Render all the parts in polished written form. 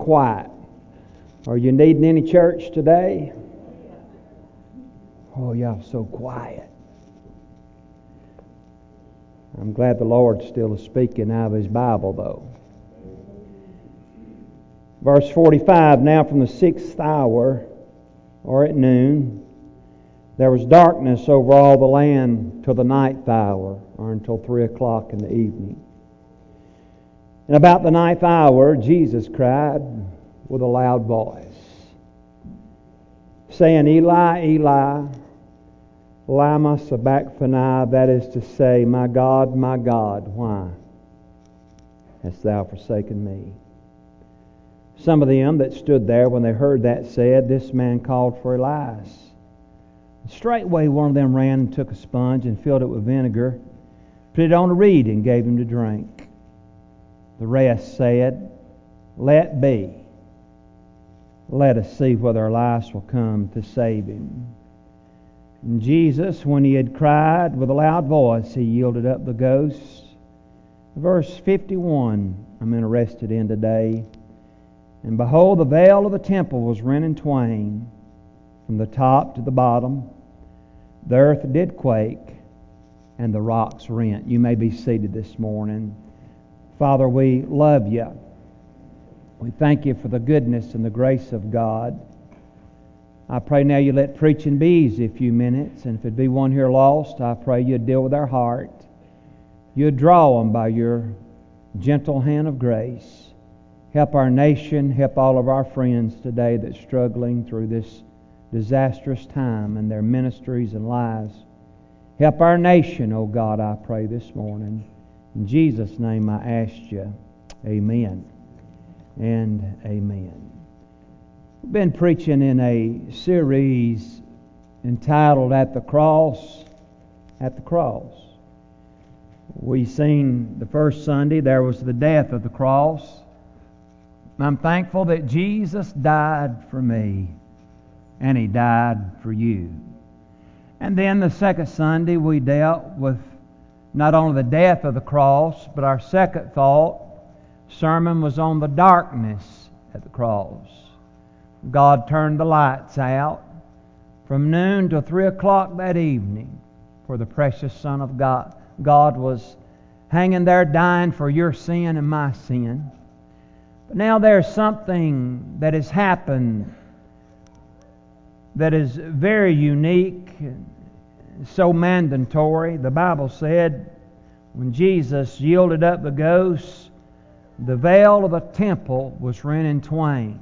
quiet. Are you needing any church today? Oh, y'all so quiet. I'm glad the Lord still is speaking out of His Bible, though. Verse 45, now from the 6th hour, or at noon, there was darkness over all the land till the 9th hour, or until 3 o'clock in the evening. And about the 9th hour, Jesus cried with a loud voice, saying, Eli, Eli, lama sabachthani, that is to say, my God, why hast thou forsaken me? Some of them that stood there when they heard that said, this man called for Elias. And straightway one of them ran and took a sponge and filled it with vinegar, put it on a reed and gave him to drink. The rest said, let be. Let us see whether Elias will come to save him. And Jesus, when he had cried with a loud voice, he yielded up the ghost. Verse 51, I'm interested in today. And behold, the veil of the temple was rent in twain, from the top to the bottom. The earth did quake, and the rocks rent. You may be seated this morning. Father, we love you. We thank you for the goodness and the grace of God. I pray now you let preaching be easy a few minutes, and if it be one here lost, I pray you'd deal with their heart. You'd draw them by your gentle hand of grace. Help our nation, help all of our friends today that's struggling through this disastrous time in their ministries and lives. Help our nation, oh God, I pray this morning. In Jesus' name I ask you, amen and amen. We've been preaching in a series entitled At the Cross, At the Cross. We seen the first Sunday there was the death of the cross. I'm thankful that Jesus died for me and He died for you. And then the second Sunday we dealt with not only the death of the cross, but our second sermon was on the darkness at the cross. God turned the lights out from noon till 3 o'clock that evening for the precious Son of God. God was hanging there dying for your sin and my sin. But now there's something that has happened that is very unique, so mandatory. The Bible said when Jesus yielded up the ghost, the veil of the temple was rent in twain.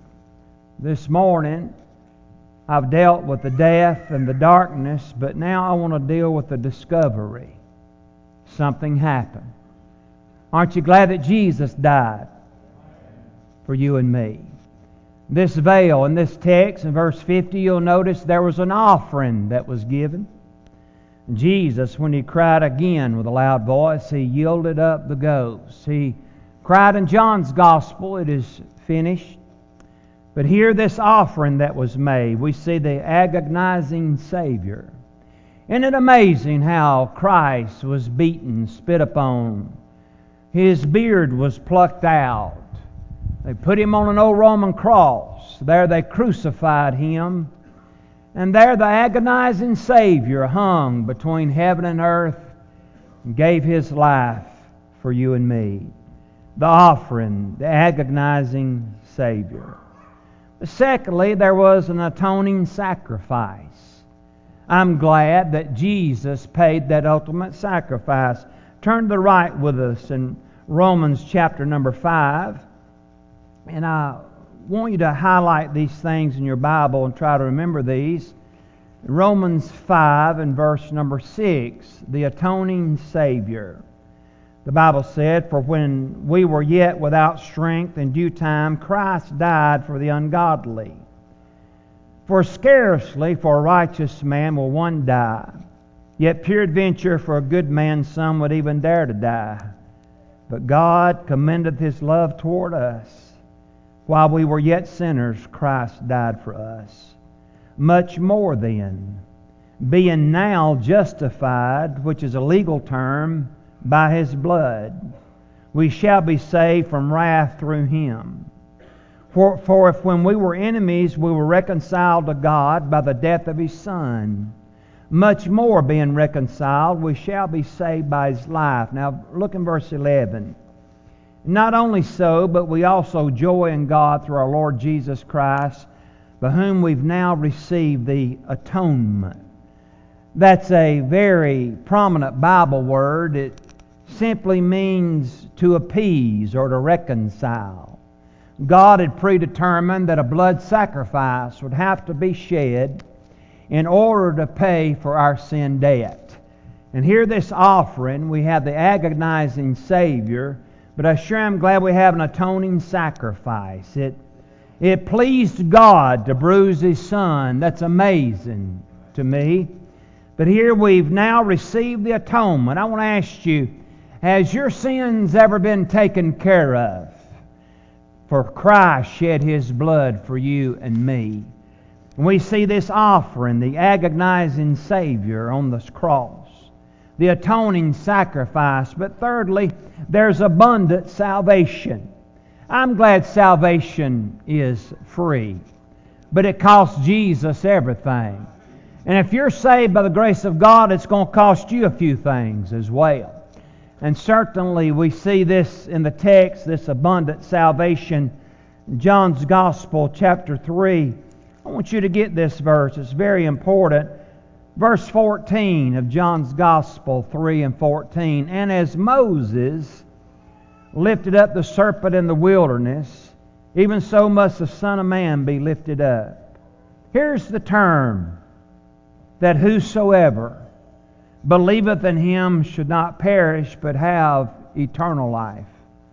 This morning I've dealt with the death and the darkness, but now I want to deal with the discovery. Something happened. Aren't you glad that Jesus died for you and me? This veil in this text in verse 50, you'll notice there was an offering that was given. Jesus, when He cried again with a loud voice, He yielded up the ghost. He cried in John's Gospel, it is finished. But here this offering that was made, we see the agonizing Savior. Isn't it amazing how Christ was beaten, spit upon? His beard was plucked out. They put Him on an old Roman cross. There they crucified Him. And there the agonizing Savior hung between heaven and earth and gave His life for you and me. The offering, the agonizing Savior. Secondly, there was an atoning sacrifice. I'm glad that Jesus paid that ultimate sacrifice. Turn to the right with us in Romans chapter number 5. And I want you to highlight these things in your Bible and try to remember these. Romans 5 and verse number 6, the atoning Savior. The Bible said, for when we were yet without strength, in due time Christ died for the ungodly. For scarcely for a righteous man will one die, yet peradventure for a good man some would even dare to die. But God commendeth His love toward us. While we were yet sinners, Christ died for us. Much more then, being now justified, which is a legal term, by His blood, we shall be saved from wrath through Him. For if when we were enemies we were reconciled to God by the death of His Son, much more being reconciled we shall be saved by His life. Now look in verse 11. Not only so, but we also joy in God through our Lord Jesus Christ, by whom we've now received the atonement. That's a very prominent Bible word. It simply means to appease or to reconcile. God had predetermined that a blood sacrifice would have to be shed in order to pay for our sin debt. And here this offering, we have the agonizing Savior, but I sure am glad we have an atoning sacrifice. It pleased God to bruise His Son. That's amazing to me. But here we've now received the atonement. I want to ask you, has your sins ever been taken care of? For Christ shed His blood for you and me. And we see this offering, the agonizing Savior on this cross, the atoning sacrifice. But thirdly, there's abundant salvation. I'm glad salvation is free, but it costs Jesus everything. And if you're saved by the grace of God, it's going to cost you a few things as well. And certainly we see this in the text, this abundant salvation. John's Gospel, chapter 3. I want you to get this verse. It's very important. Verse 14 of John's Gospel, 3 and 14. And as Moses lifted up the serpent in the wilderness, even so must the Son of Man be lifted up. Here's the term, that whosoever believeth in Him should not perish, but have eternal life.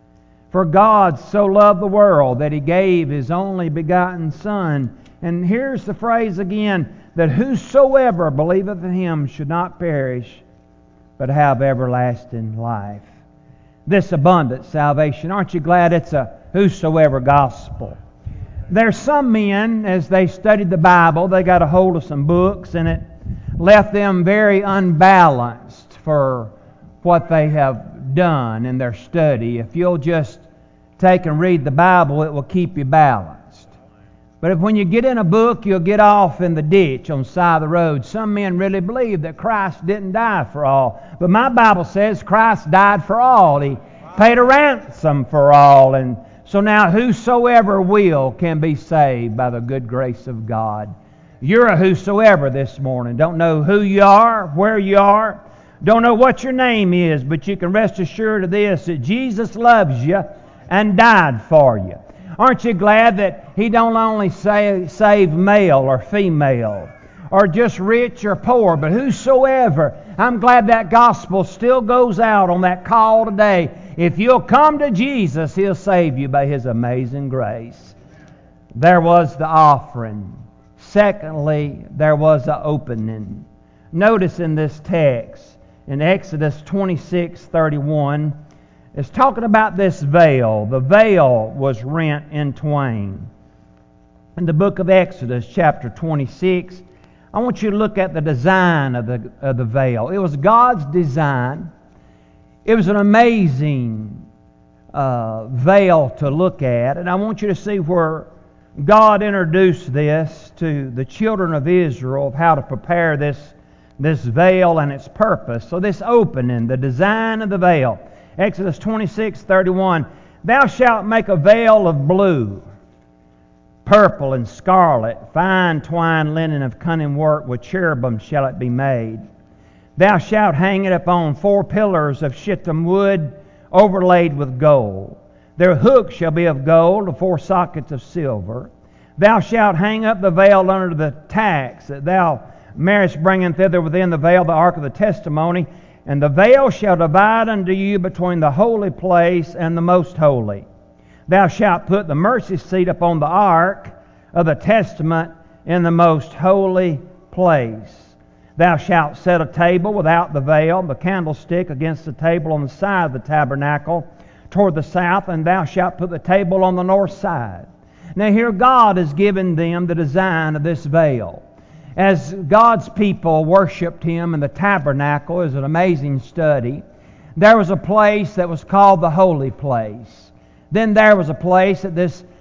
For God so loved the world that He gave His only begotten Son. And here's the phrase again, that whosoever believeth in Him should not perish, but have everlasting life. This abundant salvation. Aren't you glad it's a whosoever gospel? There's some men, as they studied the Bible, they got a hold of some books, and it left them very unbalanced for what they have done in their study. If you'll just take and read the Bible, it will keep you balanced. But if when you get in a book, you'll get off in the ditch on the side of the road. Some men really believe that Christ didn't die for all. But my Bible says Christ died for all. He paid a ransom for all. And so now whosoever will can be saved by the good grace of God. You're a whosoever this morning. Don't know who you are, where you are. Don't know what your name is, but you can rest assured of this, that Jesus loves you and died for you. Aren't you glad that He don't only save male or female, or just rich or poor, but whosoever. I'm glad that gospel still goes out on that call today. If you'll come to Jesus, He'll save you by His amazing grace. There was the offering. Secondly, there was the opening. Notice in this text, in Exodus 26:31, it's talking about this veil. The veil was rent in twain. In the book of Exodus, chapter 26, I want you to look at the design of the veil. It was God's design. It was an amazing veil to look at. And I want you to see where God introduced this to the children of Israel, of how to prepare this veil and its purpose. So this opening, the design of the veil. Exodus 26:31. Thou shalt make a veil of blue, purple, and scarlet, fine twined linen of cunning work, with cherubim shall it be made. Thou shalt hang it upon 4 pillars of shittim wood, overlaid with gold. Their hooks shall be of gold, the 4 sockets of silver. Thou shalt hang up the veil under the tacks, that thou mayest bring in thither within the veil the ark of the testimony. And the veil shall divide unto you between the holy place and the most holy. Thou shalt put the mercy seat upon the ark of the testament in the most holy place. Thou shalt set a table without the veil, the candlestick against the table on the side of the tabernacle toward the south, and thou shalt put the table on the north side. Now here God has given them the design of this veil. As God's people worshipped Him in the tabernacle, is an amazing study. There was a place that was called the holy place. Then there was a place that this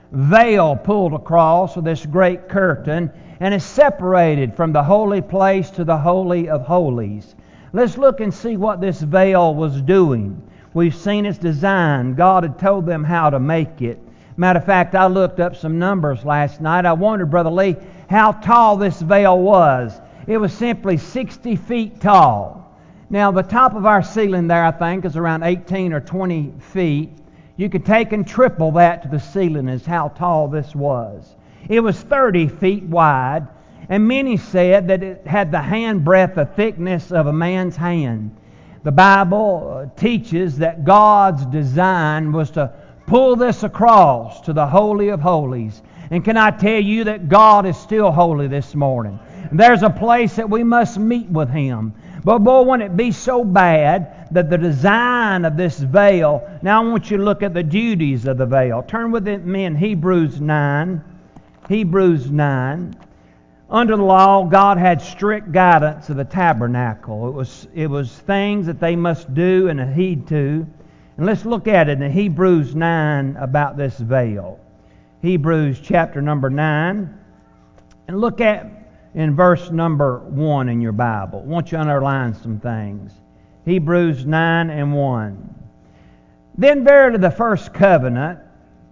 veil pulled across, or this great curtain, and is separated from the holy place to the Holy of Holies. Let's look and see what this veil was doing. We've seen its design. God had told them how to make it. Matter of fact, I looked up some numbers last night. I wondered, Brother Lee, how tall this veil was. It was simply 60 feet tall. Now, the top of our ceiling there, I think, is around 18 or 20 feet. You could take and triple that to the ceiling is how tall this was. It was 30 feet wide, and many said that it had the handbreadth, the thickness of a man's hand. The Bible teaches that God's design was to pull this across to the Holy of Holies. And can I tell you that God is still holy this morning? There's a place that we must meet with Him. But boy, wouldn't it be so bad that the design of this veil... Now I want you to look at the duties of the veil. Turn with me in Hebrews 9. Hebrews 9. Under the law, God had strict guidance of the tabernacle. It was things that they must do and heed to. And let's look at it in Hebrews 9 about this veil. Hebrews chapter number 9. And look at in verse number 1 in your Bible. I want you to underline some things. Hebrews 9 and 1. Then verily the first covenant,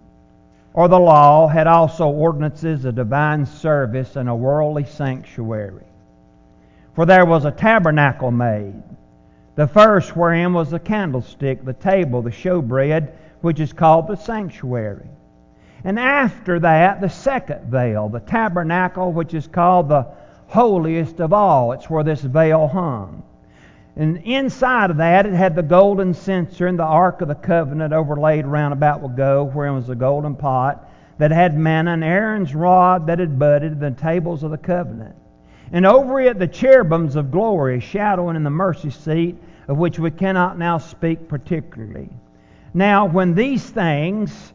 or the law, had also ordinances of divine service and a worldly sanctuary. For there was a tabernacle made, the first wherein was the candlestick, the table, the showbread, which is called the sanctuary. And after that, the second veil, the tabernacle, which is called the holiest of all. It's where this veil hung. And inside of that, it had the golden censer and the ark of the covenant overlaid round about with gold, wherein was a golden pot that had manna, and Aaron's rod that had budded, the tables of the covenant. And over it the cherubims of glory, shadowing in the mercy seat, of which we cannot now speak particularly. Now, when these things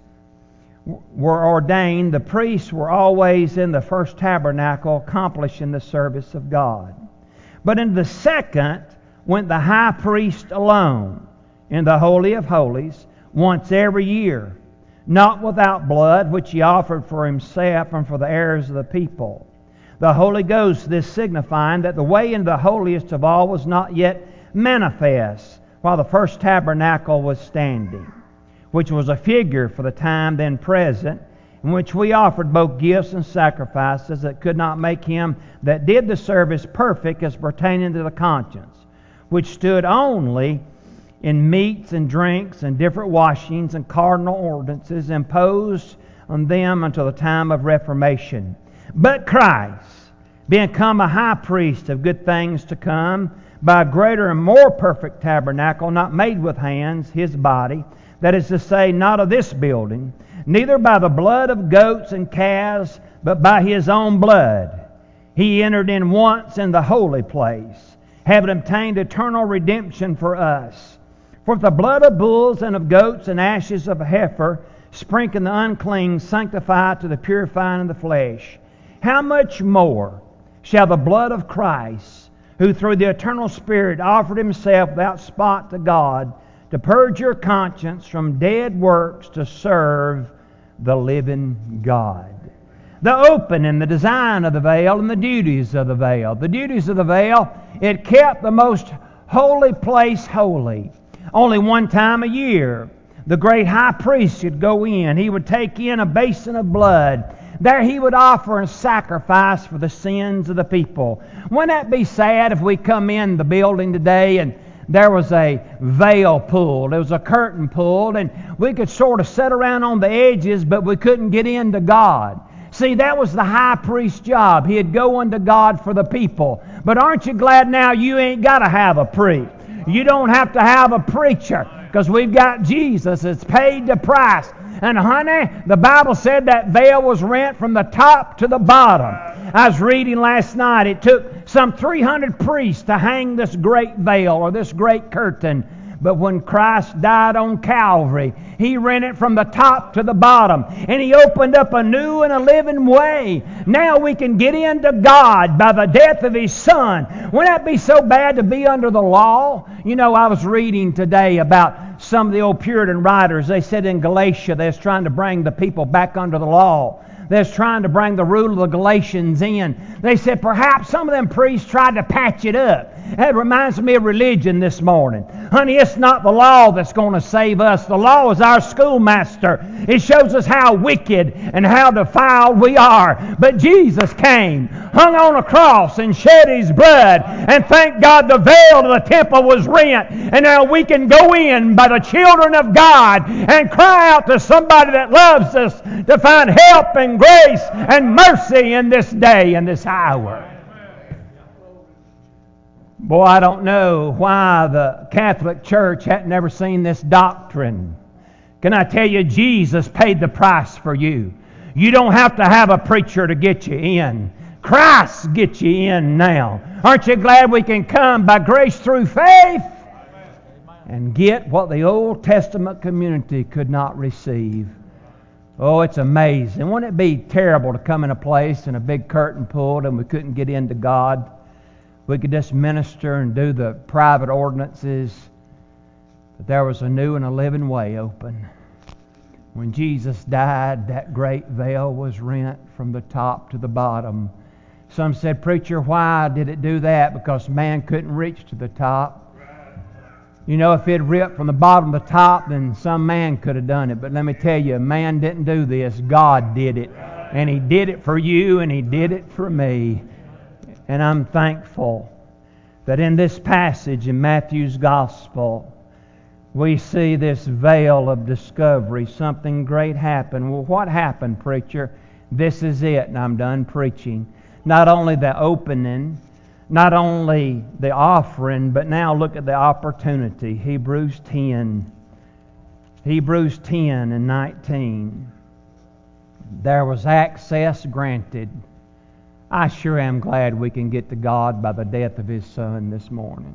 were ordained, the priests were always in the first tabernacle, accomplishing the service of God. But in the second went the high priest alone in the Holy of Holies once every year, not without blood, which he offered for himself and for the errors of the people. The Holy Ghost, this signifying that the way into the holiest of all was not yet manifest, while the first tabernacle was standing, which was a figure for the time then present, in which we offered both gifts and sacrifices that could not make him that did the service perfect as pertaining to the conscience, which stood only in meats and drinks and different washings and cardinal ordinances imposed on them until the time of Reformation. But Christ, being come a high priest of good things to come, by a greater and more perfect tabernacle, not made with hands, his body, that is to say, not of this building, neither by the blood of goats and calves, but by his own blood, he entered in once in the holy place, having obtained eternal redemption for us. For if the blood of bulls and of goats and ashes of a heifer, sprinkling the unclean, sanctify to the purifying of the flesh, how much more shall the blood of Christ, who through the eternal Spirit offered himself without spot to God, to purge your conscience from dead works to serve the living God. The opening, the design of the veil, and the duties of the veil. The duties of the veil, it kept the most holy place holy. Only one time a year, the great high priest should go in. He would take in a basin of blood. There he would offer a sacrifice for the sins of the people. Wouldn't that be sad if we come in the building today and there was a veil pulled, there was a curtain pulled, and we could sort of sit around on the edges, but we couldn't get into God. See, that was the high priest's job. He'd go unto God for the people. But aren't you glad now you ain't got to have a priest? You don't have to have a preacher, because we've got Jesus. It's paid the price. And honey, the Bible said that veil was rent from the top to the bottom. I was reading last night, it took some 300 priests to hang this great veil or this great curtain. But when Christ died on Calvary, He rent it from the top to the bottom. And He opened up a new and a living way. Now we can get into God by the death of His Son. Wouldn't that be so bad to be under the law? You know, I was reading today about some of the old Puritan writers. They said in Galatia they was trying to bring the people back under the law. They was trying to bring the rule of the Galatians in. They said perhaps some of them priests tried to patch it up. That reminds me of religion this morning. Honey, it's not the law that's going to save us. The law is our schoolmaster. It shows us how wicked and how defiled we are. But Jesus came, hung on a cross, and shed His blood. And thank God the veil of the temple was rent. And now we can go in by the children of God and cry out to somebody that loves us to find help and grace and mercy in this day and this hour. Boy, I don't know why the Catholic Church hadn't never seen this doctrine. Can I tell you, Jesus paid the price for you. You don't have to have a preacher to get you in. Christ gets you in now. Aren't you glad we can come by grace through faith and get what the Old Testament community could not receive? Oh, it's amazing. Wouldn't it be terrible to come in a place and a big curtain pulled and we couldn't get into God? We could just minister and do the private ordinances. But there was a new and a living way open. When Jesus died, that great veil was rent from the top to the bottom. Some said, "Preacher, why did it do that?" Because man couldn't reach to the top. You know, if it ripped from the bottom to the top, then some man could have done it. But let me tell you, man didn't do this. God did it. And He did it for you, and He did it for me. And I'm thankful that in this passage in Matthew's Gospel, we see this veil of discovery. Something great happened. Well, what happened, preacher? This is it, and I'm done preaching. Not only the opening, not only the offering, but now look at the opportunity. Hebrews 10 and 19. There was access granted. I sure am glad we can get to God by the death of His Son this morning.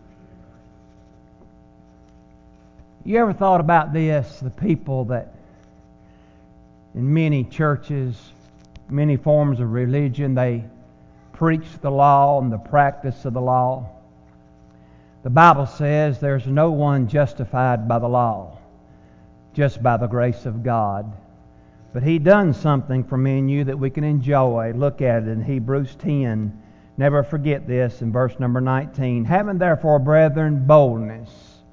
You ever thought about this? The people that in many churches, many forms of religion, they preach the law and the practice of the law. The Bible says there's no one justified by the law, just by the grace of God. But He done something for me and you that we can enjoy. Look at it in Hebrews 10. Never forget this in verse number 19. Having therefore, brethren, boldness.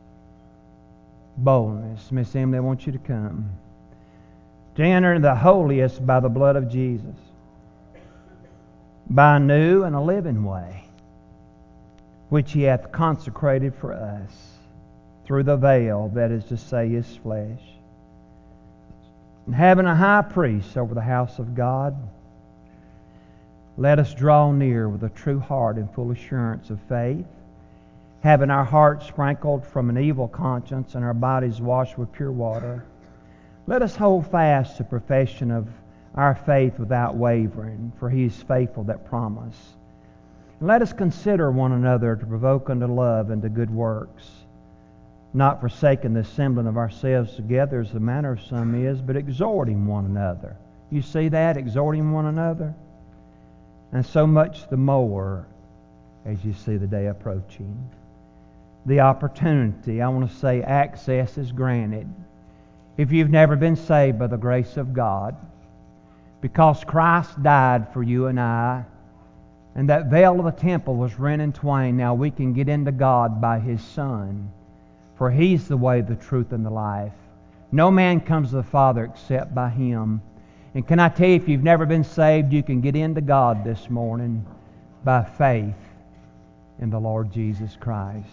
Miss Emily, I want you to come. To enter the holiest by the blood of Jesus. By a new and a living way, which He hath consecrated for us through the veil, that is to say, His flesh. And having a high priest over the house of God, let us draw near with a true heart and full assurance of faith, having our hearts sprinkled from an evil conscience and our bodies washed with pure water. Let us hold fast the profession of our faith without wavering, for He is faithful that promise. And let us consider one another to provoke unto love and to good works, not forsaking the assembling of ourselves together as the manner of some is, but exhorting one another. You see that? Exhorting one another? And so much the more as you see the day approaching. The opportunity, I want to say access is granted. If you've never been saved by the grace of God, because Christ died for you and I, and that veil of the temple was rent in twain, now we can get into God by His Son. For He's the way, the truth, and the life. No man comes to the Father except by Him. And can I tell you, if you've never been saved, you can get into God this morning by faith in the Lord Jesus Christ.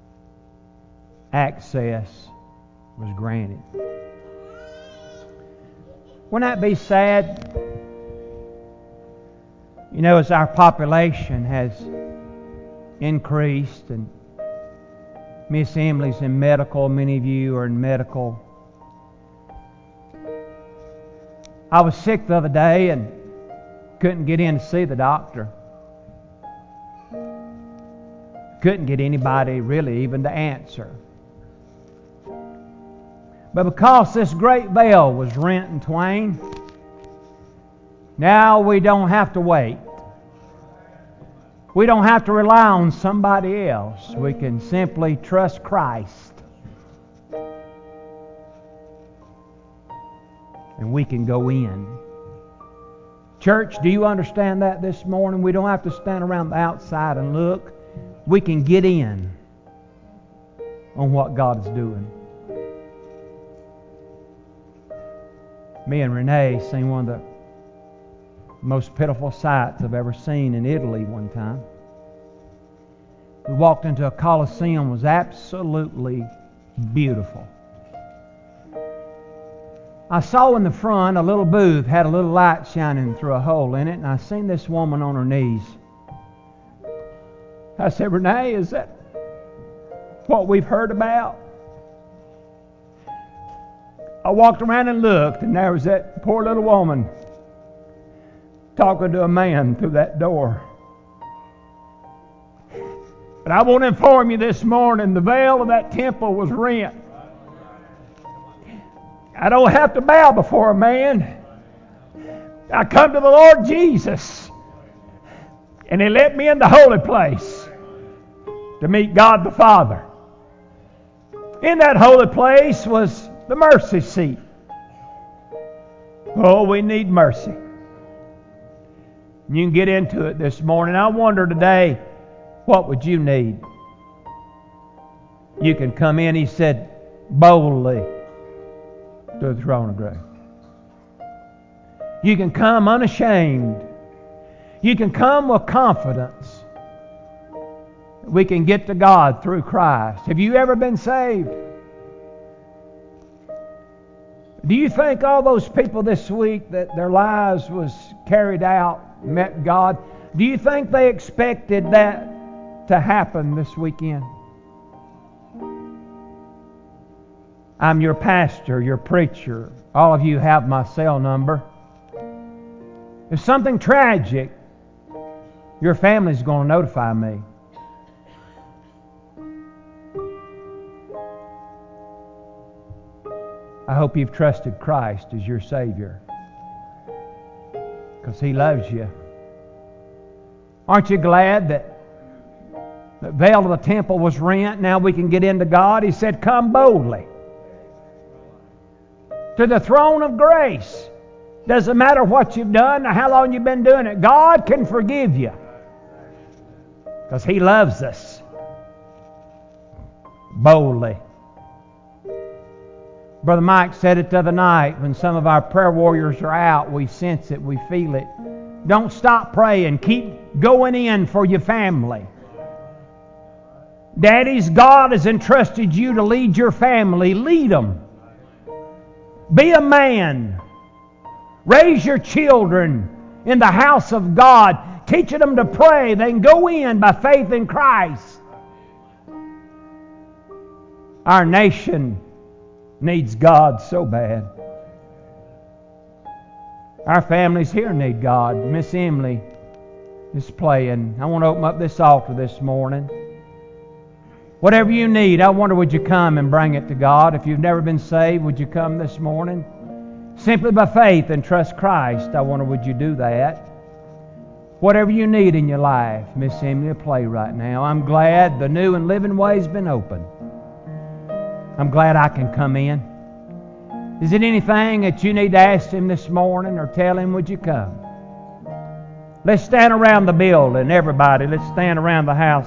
Access was granted. Wouldn't that be sad? You know, as our population has increased, and Miss Emily's in medical, many of you are in medical. I was sick the other day and couldn't get in to see the doctor. Couldn't get anybody really even to answer. But because this great veil was rent in twain, now we don't have to wait. We don't have to rely on somebody else. We can simply trust Christ and we can go in. Church, do you understand that this morning? We don't have to stand around the outside and look. We can get in on what God is doing. Me and Renee seen one of the most pitiful sights I've ever seen in Italy one time. We walked into a coliseum. It was absolutely beautiful. I saw in the front a little booth, had a little light shining through a hole in it, and I seen this woman on her knees. I said, Renee, is that what we've heard about? I walked around and looked, and there was that poor little woman talking to a man through that door. But I want to inform you this morning, the veil of that temple was rent. I don't have to bow before a man. I come to the Lord Jesus, and He let me in the holy place to meet God the Father. In that holy place was the mercy seat. Oh, we need mercy. You can get into it this morning. I wonder today, what would you need? You can come in, He said, boldly to the throne of grace. You can come unashamed. You can come with confidence. We can get to God through Christ. Have you ever been saved? Do you think all those people this week that their lives was carried out, met God, do you think they expected that to happen this weekend? I'm your pastor, your preacher. All of you have my cell number. If something tragic, your family's going to notify me. I hope you've trusted Christ as your Savior, because He loves you. Aren't you glad that the veil of the temple was rent? Now we can get into God. He said, come boldly to the throne of grace. Doesn't matter what you've done or how long you've been doing it. God can forgive you because He loves us. Boldly. Brother Mike said it the other night, when some of our prayer warriors are out, we sense it, we feel it. Don't stop praying. Keep going in for your family. Daddies, God has entrusted you to lead your family. Lead them. Be a man. Raise your children in the house of God, teaching them to pray. They can go in by faith in Christ. Our nation needs God so bad. Our families here need God. Miss Emily is playing. I want to open up this altar this morning. Whatever you need, I wonder, would you come and bring it to God? If you've never been saved, would you come this morning? Simply by faith and trust Christ, I wonder, would you do that? Whatever you need in your life, Miss Emily will play right now. I'm glad the new and living way's been opened. I'm glad I can come in. Is it anything that you need to ask Him this morning or tell Him, would you come? Let's stand around the building, everybody. Let's stand around the house.